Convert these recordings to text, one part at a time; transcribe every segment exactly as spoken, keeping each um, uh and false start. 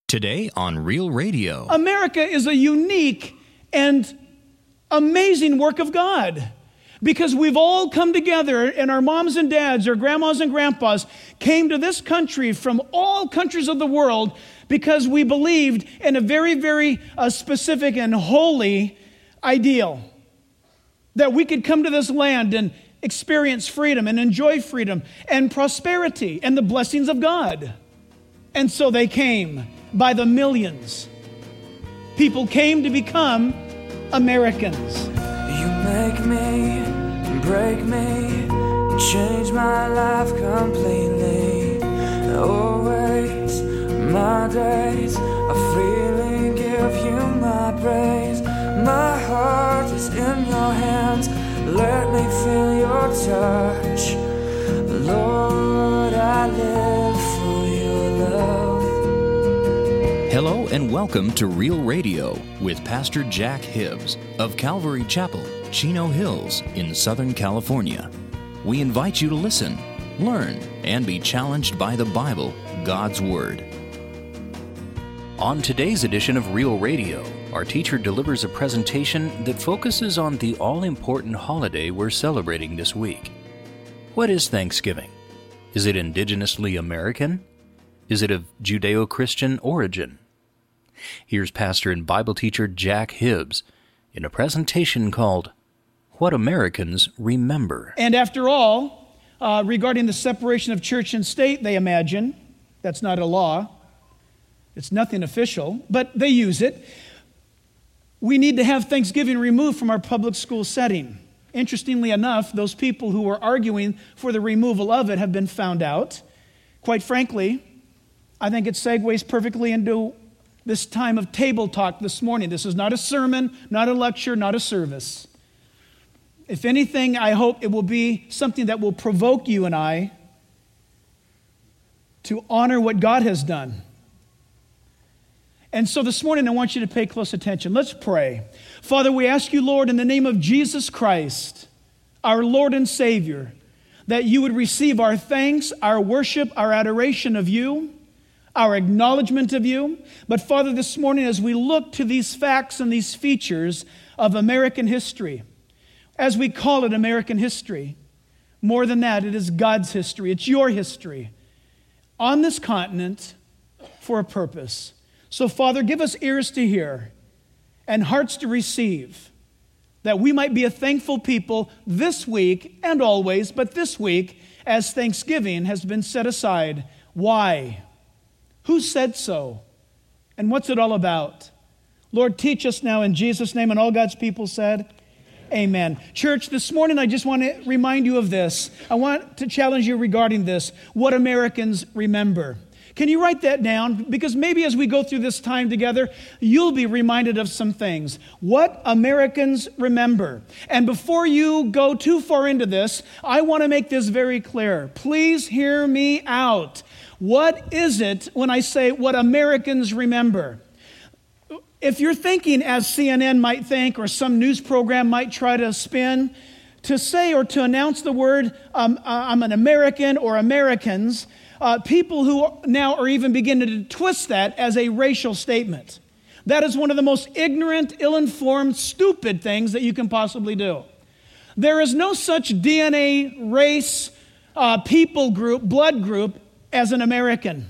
Today on Real Radio. America is a unique and amazing work of God because we've all come together, and our moms and dads, our grandmas and grandpas came to this country from all countries of the world because we believed in a very, very uh, specific and holy ideal that we could come to this land and experience freedom and enjoy freedom and prosperity and the blessings of God. And so they came by the millions. People came to become Americans. You make me, break me, change my life completely. Always, my days, I freely give you my praise. My heart is in your hands, let me feel your touch. Lord, I live for your love. Hello and welcome to Real Radio with Pastor Jack Hibbs of Calvary Chapel, Chino Hills in Southern California. We invite you to listen, learn, and be challenged by the Bible, God's Word. On today's edition of Real Radio, our teacher delivers a presentation that focuses on the all-important holiday we're celebrating this week. What is Thanksgiving? Is it indigenously American? Is it of Judeo-Christian origin? Here's pastor and Bible teacher Jack Hibbs in a presentation called What Americans Remember. And after all, uh, regarding the separation of church and state, they imagine, that's not a law, it's nothing official, but they use it. We need to have Thanksgiving removed from our public school setting. Interestingly enough, those people who were arguing for the removal of it have been found out. Quite frankly, I think it segues perfectly into this time of table talk this morning. This is not a sermon, not a lecture, not a service. If anything, I hope it will be something that will provoke you and I to honor what God has done. And so this morning, I want you to pay close attention. Let's pray. Father, we ask you, Lord, in the name of Jesus Christ, our Lord and Savior, that you would receive our thanks, our worship, our adoration of you, our acknowledgement of you. But Father, this morning, as we look to these facts and these features of American history, as we call it American history, more than that, it is God's history. It's your history on this continent for a purpose. So, Father, give us ears to hear and hearts to receive, that we might be a thankful people this week and always, but this week, as Thanksgiving has been set aside. Why? Who said so? And what's it all about? Lord, teach us now in Jesus' name, and all God's people said, Amen. Church, this morning I just want to remind you of this. I want to challenge you regarding this, what Americans remember. Can you write that down? Because maybe as we go through this time together, you'll be reminded of some things. What Americans remember. And before you go too far into this, I want to make this very clear. Please hear me out. What is it when I say what Americans remember? If you're thinking as C N N might think, or some news program might try to spin, to say or to announce the word, um, I'm an American or Americans, Uh, people who now are even beginning to twist that as a racial statement. That is one of the most ignorant, ill-informed, stupid things that you can possibly do. There is no such D N A, race, uh, people group, blood group as an American.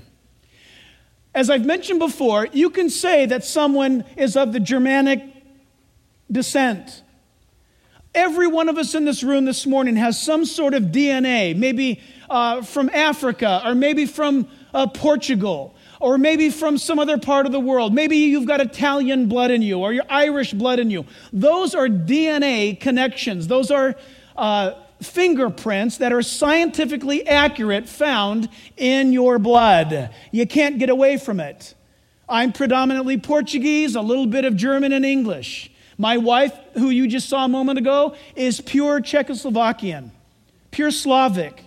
As I've mentioned before, you can say that someone is of the Germanic descent. Every one of us in this room this morning has some sort of D N A, maybe uh, from Africa, or maybe from uh, Portugal, or maybe from some other part of the world. Maybe you've got Italian blood in you, or your Irish blood in you. Those are D N A connections. Those are uh, fingerprints that are scientifically accurate found in your blood. You can't get away from it. I'm predominantly Portuguese, a little bit of German and English. My wife, who you just saw a moment ago, is pure Czechoslovakian, pure Slavic.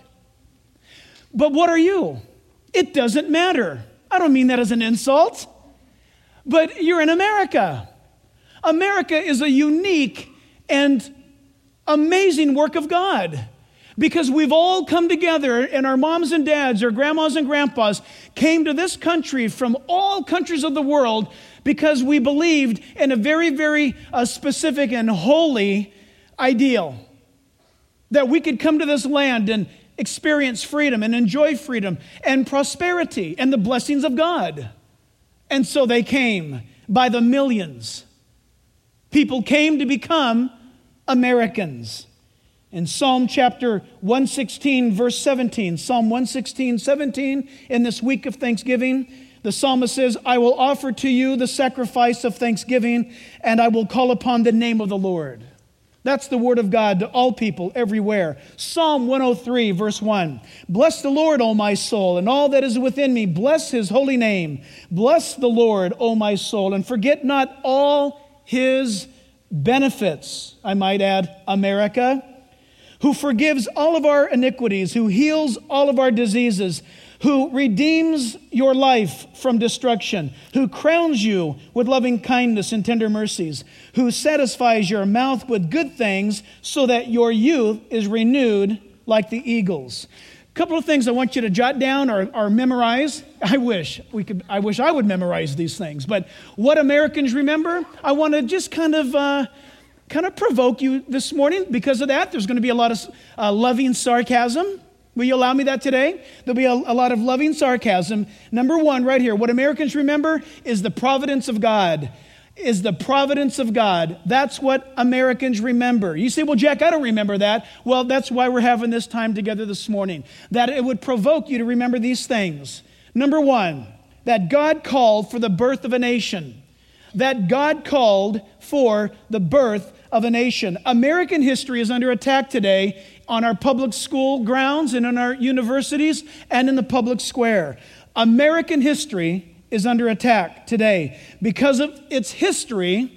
But what are you? It doesn't matter. I don't mean that as an insult, but you're in America. America is a unique and amazing work of God. Because we've all come together, and our moms and dads, our grandmas and grandpas came to this country from all countries of the world because we believed in a very, very uh, specific and holy ideal. That we could come to this land and experience freedom and enjoy freedom and prosperity and the blessings of God. And so they came by the millions. People came to become Americans. In Psalm chapter one sixteen, verse seventeen, Psalm one sixteen, seventeen, in this week of Thanksgiving, the psalmist says, I will offer to you the sacrifice of thanksgiving, and I will call upon the name of the Lord. That's the word of God to all people everywhere. Psalm one oh three, verse one, bless the Lord, O my soul, and all that is within me. Bless his holy name. Bless the Lord, O my soul, and forget not all his benefits. I might add, America, who forgives all of our iniquities, who heals all of our diseases, who redeems your life from destruction, who crowns you with loving kindness and tender mercies, who satisfies your mouth with good things so that your youth is renewed like the eagles. A couple of things I want you to jot down or, or memorize. I wish we could. I wish I would memorize these things. But what Americans remember, I want to just kind of uh, kind of provoke you this morning. Because of that, there's going to be a lot of uh, loving sarcasm. Will you allow me that today? There'll be a, a lot of loving sarcasm. Number one, right here, what Americans remember is the providence of God. Is the providence of God. That's what Americans remember. You say, well, Jack, I don't remember that. Well, that's why we're having this time together this morning. That it would provoke you to remember these things. Number one, that God called for the birth of a nation. That God called for the birth of a nation. American history is under attack today on our public school grounds and in our universities and in the public square. American history is under attack today. Because of its history,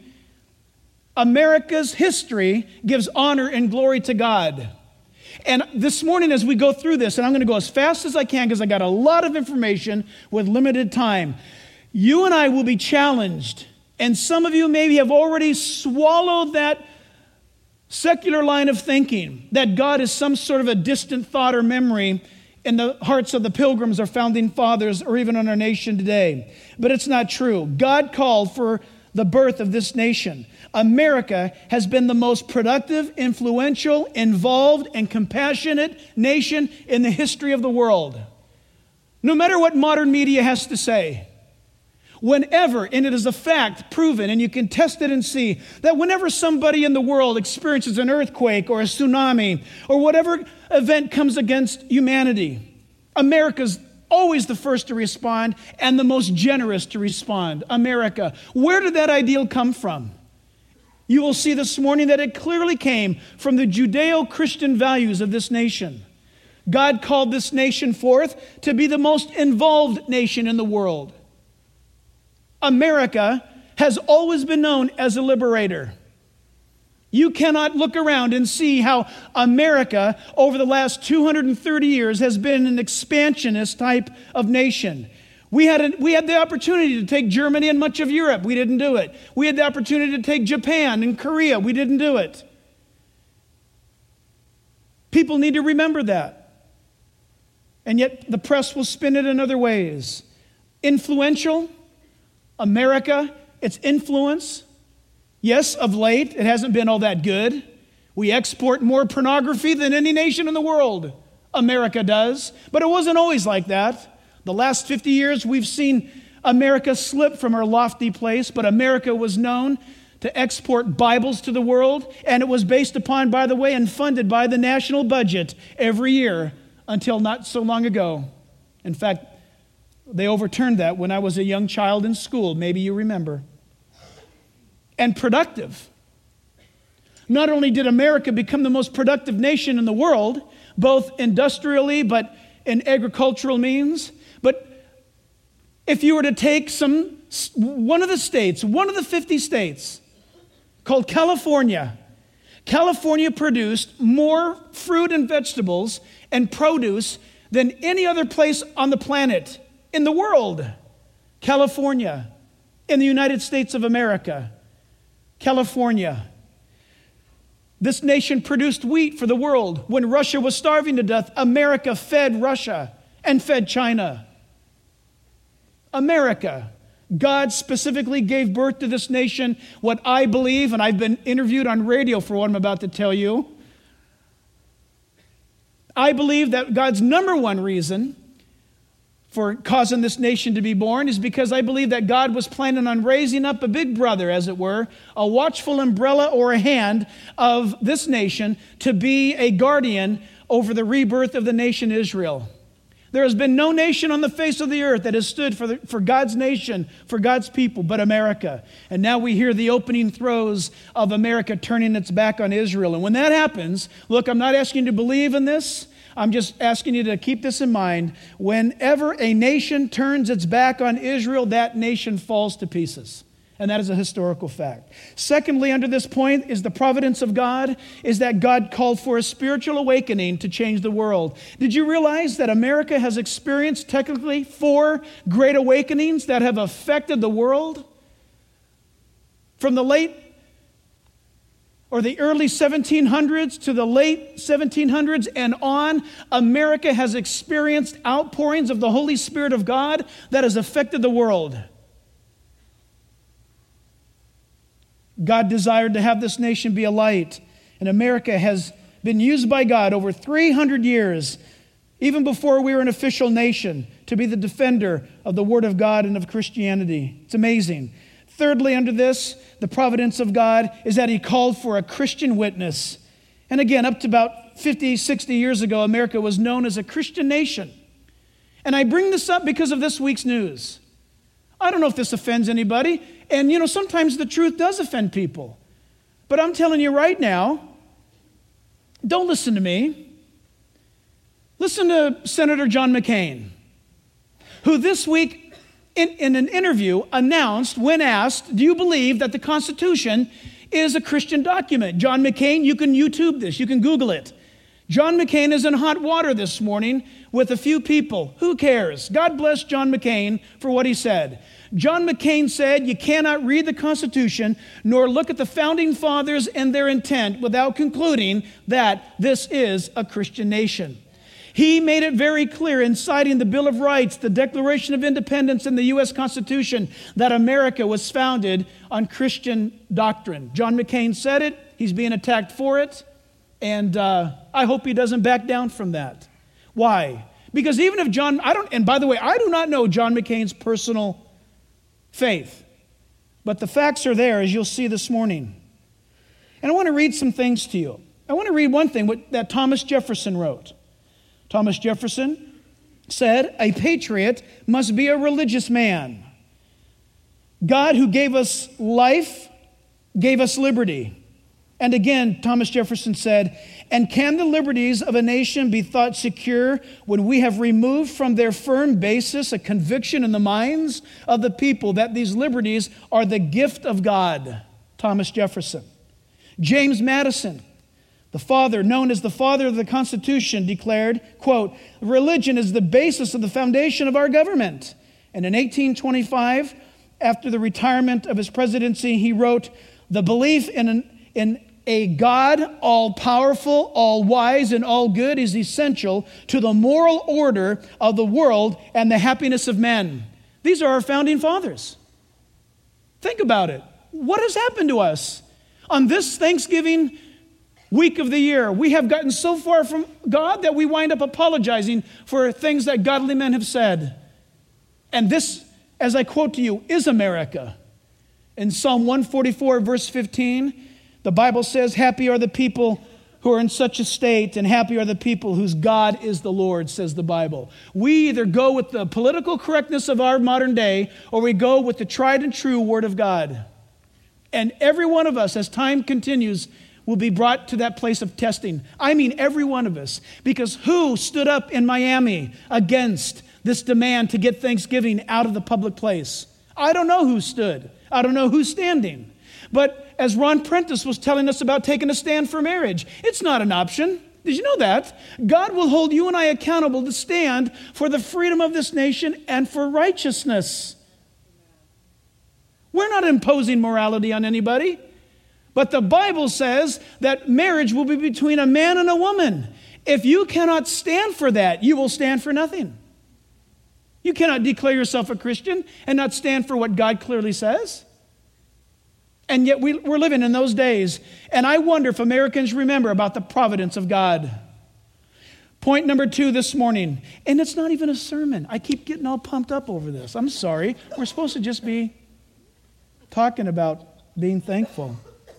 America's history gives honor and glory to God. And this morning as we go through this, and I'm going to go as fast as I can because I got a lot of information with limited time, you and I will be challenged. And some of you maybe have already swallowed that secular line of thinking, that God is some sort of a distant thought or memory in the hearts of the pilgrims or founding fathers or even on our nation today. But it's not true. God called for the birth of this nation. America has been the most productive, influential, involved, and compassionate nation in the history of the world. No matter what modern media has to say, whenever, and it is a fact proven, and you can test it and see, that whenever somebody in the world experiences an earthquake or a tsunami or whatever event comes against humanity, America's always the first to respond and the most generous to respond. America. Where did that ideal come from? You will see this morning that it clearly came from the Judeo-Christian values of this nation. God called this nation forth to be the most involved nation in the world. America has always been known as a liberator. You cannot look around and see how America over the last two hundred thirty years has been an expansionist type of nation. We had, a, we had the opportunity to take Germany and much of Europe. We didn't do it. We had the opportunity to take Japan and Korea. We didn't do it. People need to remember that. And yet the press will spin it in other ways. Influential. America, its influence, yes, of late, it hasn't been all that good. We export more pornography than any nation in the world. America does. But it wasn't always like that. The last fifty years, we've seen America slip from her lofty place, but America was known to export Bibles to the world, and it was based upon, by the way, and funded by the national budget every year until not so long ago. In fact, they overturned that when I was a young child in school. Maybe you remember. And productive. Not only did America become the most productive nation in the world, both industrially but in agricultural means, but if you were to take some one of the states, one of the fifty states, called California, California produced more fruit and vegetables and produce than any other place on the planet. In the world, California, in the United States of America, California. This nation produced wheat for the world. When Russia was starving to death, America fed Russia and fed China. America. God specifically gave birth to this nation, what I believe, and I've been interviewed on radio for what I'm about to tell you. I believe that God's number one reason for causing this nation to be born is because I believe that God was planning on raising up a big brother, as it were, a watchful umbrella or a hand of this nation to be a guardian over the rebirth of the nation Israel. There has been no nation on the face of the earth that has stood for, the, for God's nation, for God's people, but America. And now we hear the opening throes of America turning its back on Israel. And when that happens, look, I'm not asking you to believe in this. I'm just asking you to keep this in mind. Whenever a nation turns its back on Israel, that nation falls to pieces. And that is a historical fact. Secondly, under this point is the providence of God, is that God called for a spiritual awakening to change the world. Did you realize that America has experienced technically four great awakenings that have affected the world? From the late or the early seventeen hundreds to the late seventeen hundreds and on, America has experienced outpourings of the Holy Spirit of God that has affected the world. God desired to have this nation be a light, and America has been used by God over three hundred years, even before we were an official nation, to be the defender of the Word of God and of Christianity. It's amazing. Thirdly, under this, the providence of God is that He called for a Christian witness. And again, up to about fifty, sixty years ago, America was known as a Christian nation. And I bring this up because of this week's news. I don't know if this offends anybody. And, you know, sometimes the truth does offend people. But I'm telling you right now, don't listen to me. Listen to Senator John McCain, who this week in, in an interview announced, when asked, do you believe that the Constitution is a Christian document? John McCain, you can YouTube this, you can Google it. John McCain is in hot water this morning with a few people. Who cares? God bless John McCain for what he said. John McCain said, you cannot read the Constitution nor look at the founding fathers and their intent without concluding that this is a Christian nation. He made it very clear in citing the Bill of Rights, the Declaration of Independence, and the U S Constitution that America was founded on Christian doctrine. John McCain said it. He's being attacked for it. And uh, I hope he doesn't back down from that. Why? Because even if John, I don't, and by the way, I do not know John McCain's personal faith. But the facts are there, as you'll see this morning. And I want to read some things to you. I want to read one thing what, that Thomas Jefferson wrote. Thomas Jefferson said, a patriot must be a religious man. God, who gave us life, gave us liberty. And again, Thomas Jefferson said, and can the liberties of a nation be thought secure when we have removed from their firm basis a conviction in the minds of the people that these liberties are the gift of God? Thomas Jefferson. James Madison, the father, known as the father of the Constitution, declared, quote, religion is the basis of the foundation of our government. And in eighteen twenty-five, after the retirement of his presidency, he wrote, the belief in an in a God, all-powerful, all-wise, and all-good is essential to the moral order of the world and the happiness of men. These are our founding fathers. Think about it. What has happened to us? On this Thanksgiving week of the year, we have gotten so far from God that we wind up apologizing for things that godly men have said. And this, as I quote to you, is America. In Psalm one forty-four, verse fifteen, the Bible says, happy are the people who are in such a state, and happy are the people whose God is the Lord, says the Bible. We either go with the political correctness of our modern day, or we go with the tried and true Word of God. And every one of us, as time continues, will be brought to that place of testing. I mean every one of us. Because who stood up in Miami against this demand to get Thanksgiving out of the public place? I don't know who stood. I don't know who's standing. But as Ron Prentice was telling us about taking a stand for marriage, it's not an option. Did you know that? God will hold you and I accountable to stand for the freedom of this nation and for righteousness. We're not imposing morality on anybody. But the Bible says that marriage will be between a man and a woman. If you cannot stand for that, you will stand for nothing. You cannot declare yourself a Christian and not stand for what God clearly says. And yet we, we're living in those days. And I wonder if Americans remember about the providence of God. Point number two this morning, and it's not even a sermon. I keep getting all pumped up over this. I'm sorry. We're supposed to just be talking about being thankful.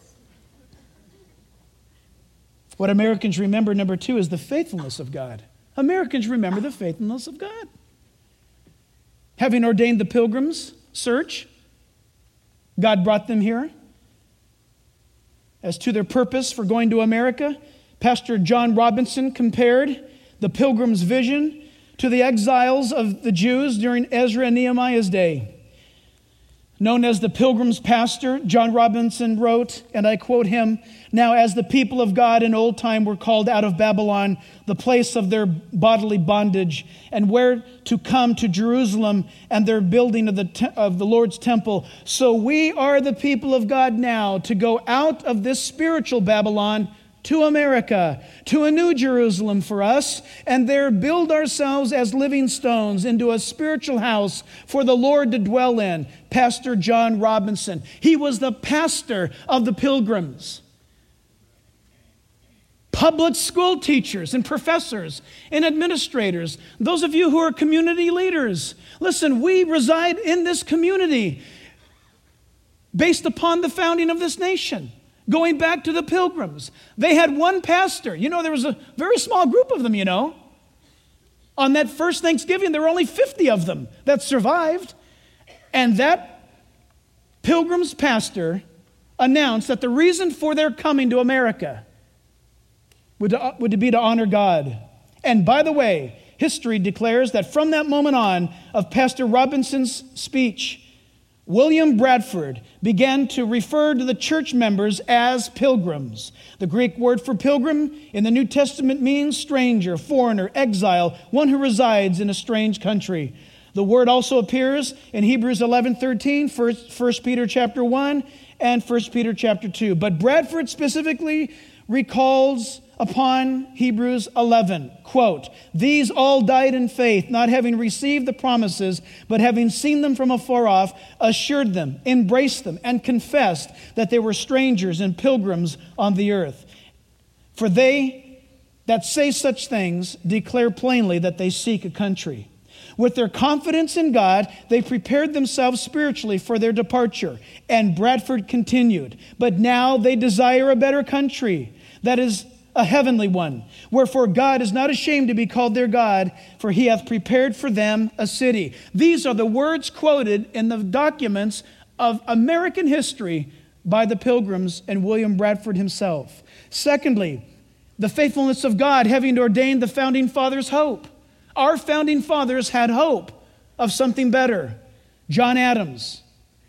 What Americans remember, number two, is the faithfulness of God. Americans remember the faithfulness of God. Having ordained the Pilgrims' search, God brought them here. As to their purpose for going to America, Pastor John Robinson compared the Pilgrims' vision to the exiles of the Jews during Ezra and Nehemiah's day. Known as the Pilgrims' pastor, John Robinson wrote, and I quote him, "Now as the people of God in old time were called out of Babylon, the place of their bodily bondage, and where to come to Jerusalem and their building of the te- of the Lord's temple, so we are the people of God now to go out of this spiritual Babylon to America, to a new Jerusalem for us, and there build ourselves as living stones into a spiritual house for the Lord to dwell in." Pastor John Robinson. He was the pastor of the Pilgrims. Public school teachers and professors and administrators, those of you who are community leaders, listen, we reside in this community based upon the founding of this nation. Going back to the Pilgrims, they had one pastor. You know, there was a very small group of them, you know. On that first Thanksgiving, there were only fifty of them that survived. And that Pilgrims pastor announced that the reason for their coming to America would, to, would be to honor God. And by the way, history declares that from that moment on of Pastor Robinson's speech, William Bradford began to refer to the church members as pilgrims. The Greek word for pilgrim in the New Testament means stranger, foreigner, exile, one who resides in a strange country. The word also appears in Hebrews eleven thirteen, First Peter chapter one, and First Peter chapter two. But Bradford specifically recalls upon Hebrews eleven, quote, "These all died in faith, not having received the promises, but having seen them from afar off, assured them, embraced them, and confessed that they were strangers and pilgrims on the earth. For they that say such things declare plainly that they seek a country. With their confidence in God, they prepared themselves spiritually for their departure." And Bradford continued, "But now they desire a better country, that is a heavenly one. Wherefore God is not ashamed to be called their God, for he hath prepared for them a city." These are the words quoted in the documents of American history by the Pilgrims and William Bradford himself. Secondly, the faithfulness of God having ordained the founding fathers' hope. Our founding fathers had hope of something better. John Adams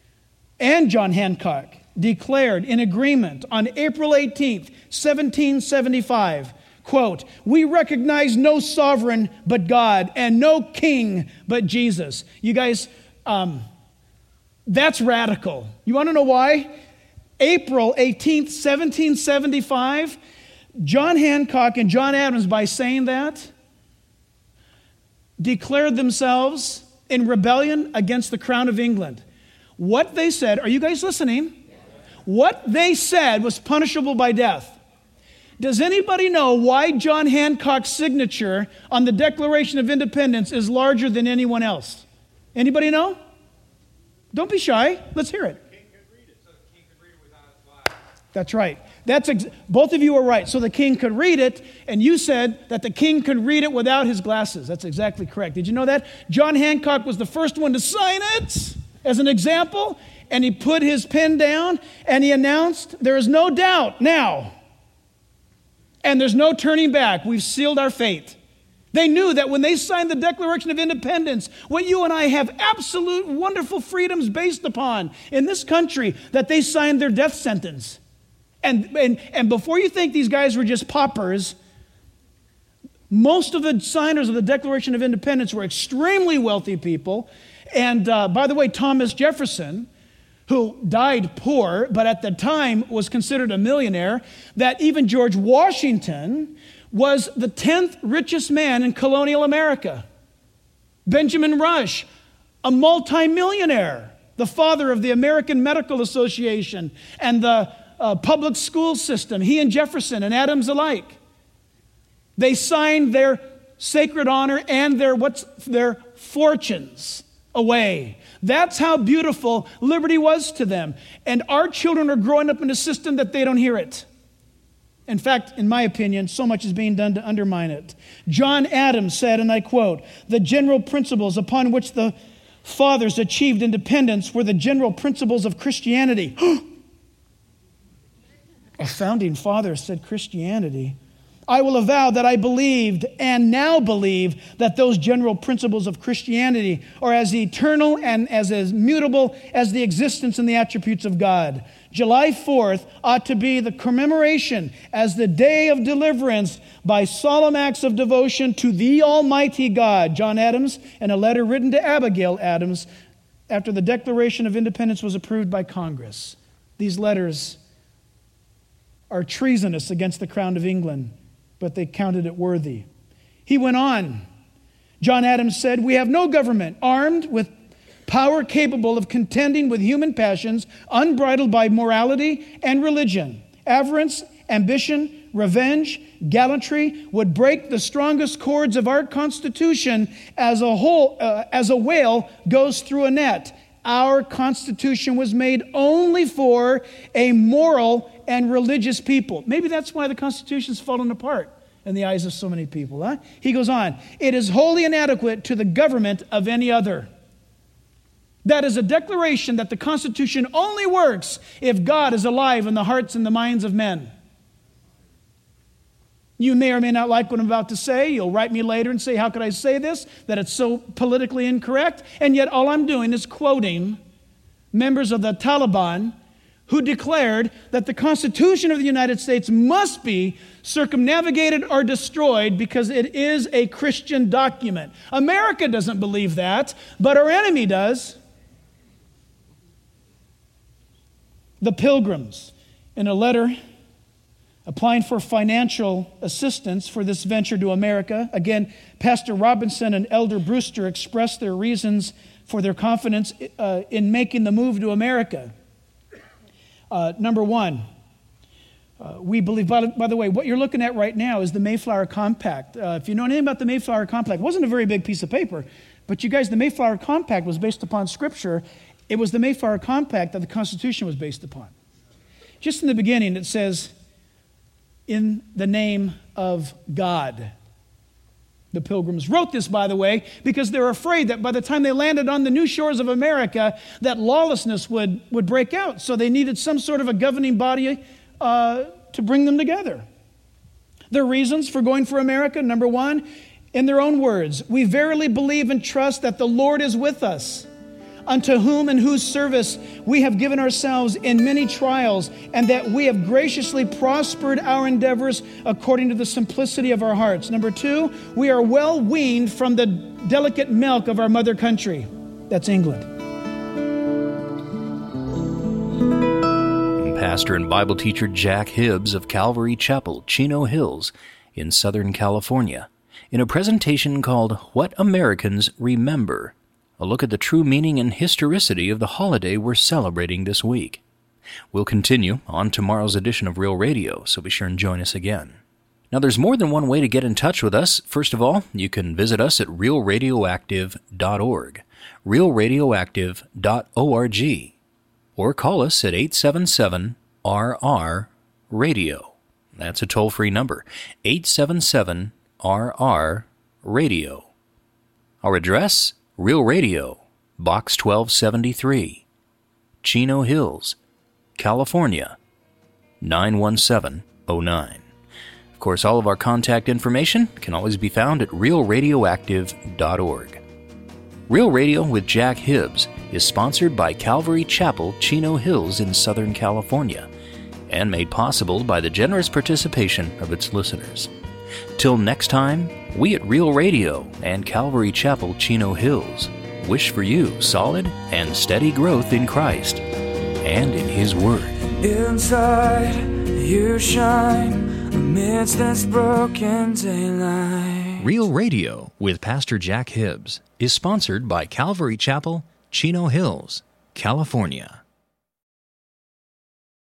and John Hancock declared in agreement on April eighteenth, seventeen seventy-five, quote, "We recognize no sovereign but God and no king but Jesus." You guys, um, that's radical. You want to know why? April eighteenth, seventeen seventy-five, John Hancock and John Adams, by saying that, declared themselves in rebellion against the crown of England. What they said, are you guys listening? What they said was punishable by death. Does anybody know why John Hancock's signature on the Declaration of Independence is larger than anyone else? Anybody know? Don't be shy. Let's hear it. The king could read it, so the king could read it without his glasses. That's right. That's ex- both of you are right. So the king could read it, and you said that the king could read it without his glasses. That's exactly correct. Did you know that? John Hancock was the first one to sign it as an example, and he put his pen down, and he announced, "There is no doubt now, and there's no turning back. We've sealed our fate." They knew that when they signed the Declaration of Independence, what you and I have absolute wonderful freedoms based upon in this country, that they signed their death sentence. And, and, and before you think these guys were just paupers, most of the signers of the Declaration of Independence were extremely wealthy people. And uh, by the way, Thomas Jefferson, who died poor, but at the time was considered a millionaire, that even George Washington was the tenth richest man in colonial America. Benjamin Rush, a multimillionaire, the father of the American Medical Association and the uh, public school system, he and Jefferson and Adams alike. They signed their sacred honor and their what's their fortunes away. That's how beautiful liberty was to them. And our children are growing up in a system that they don't hear it. In fact, in my opinion, so much is being done to undermine it. John Adams said, and I quote, "The general principles upon which the fathers achieved independence were the general principles of Christianity." A founding father said Christianity. "I will avow that I believed and now believe that those general principles of Christianity are as eternal and as immutable as the existence and the attributes of God. July fourth ought to be the commemoration as the day of deliverance by solemn acts of devotion to the Almighty God." John Adams, in a letter written to Abigail Adams after the Declaration of Independence was approved by Congress. These letters are treasonous against the Crown of England, but they counted it worthy. He went on. John Adams said, "We have no government armed with power capable of contending with human passions, unbridled by morality and religion. Avarice, ambition, revenge, gallantry would break the strongest cords of our Constitution as a whole, uh, as a whale goes through a net. Our Constitution was made only for a moral and religious people." Maybe that's why the Constitution's fallen apart in the eyes of so many people. Huh? He goes on, "It is wholly inadequate to the government of any other." That is a declaration that the Constitution only works if God is alive in the hearts and the minds of men. You may or may not like what I'm about to say. You'll write me later and say, "How could I say this? That it's so politically incorrect." And yet all I'm doing is quoting members of the Taliban who declared that the Constitution of the United States must be circumnavigated or destroyed because it is a Christian document. America doesn't believe that, but our enemy does. The Pilgrims, in a letter applying for financial assistance for this venture to America, again, Pastor Robinson and Elder Brewster expressed their reasons for their confidence uh, in making the move to America. Uh, number one, uh, we believe, by, by the way, what you're looking at right now is the Mayflower Compact. Uh, if you know anything about the Mayflower Compact, it wasn't a very big piece of paper, but you guys, the Mayflower Compact was based upon Scripture. It was the Mayflower Compact that the Constitution was based upon. Just in the beginning, it says, "In the name of God." The Pilgrims wrote this, by the way, because they're afraid that by the time they landed on the new shores of America, that lawlessness would, would break out. So they needed some sort of a governing body uh, to bring them together. Their reasons for going for America, number one, in their own words, "We verily believe and trust that the Lord is with us, unto whom and whose service we have given ourselves in many trials, and that we have graciously prospered our endeavors according to the simplicity of our hearts." Number two, "We are well weaned from the delicate milk of our mother country." That's England. Pastor and Bible teacher Jack Hibbs of Calvary Chapel, Chino Hills, in Southern California, in a presentation called "What Americans Remember," a look at the true meaning and historicity of the holiday we're celebrating this week. We'll continue on tomorrow's edition of Real Radio, so be sure and join us again. Now, there's more than one way to get in touch with us. First of all, you can visit us at real radioactive dot org, real radioactive dot org, or call us at eight seven seven R R radio. That's a toll-free number, eight seven seven R R radio. Our address, Real Radio, Box twelve seventy-three, Chino Hills, California, nine one seven oh nine. Of course, all of our contact information can always be found at real radioactive dot org. Real Radio with Jack Hibbs is sponsored by Calvary Chapel, Chino Hills in Southern California, and made possible by the generous participation of its listeners. Till next time, we at Real Radio and Calvary Chapel, Chino Hills wish for you solid and steady growth in Christ. and in His Word. Inside you shine amidst this broken daylight. Real Radio with Pastor Jack Hibbs is sponsored by Calvary Chapel, Chino Hills, California.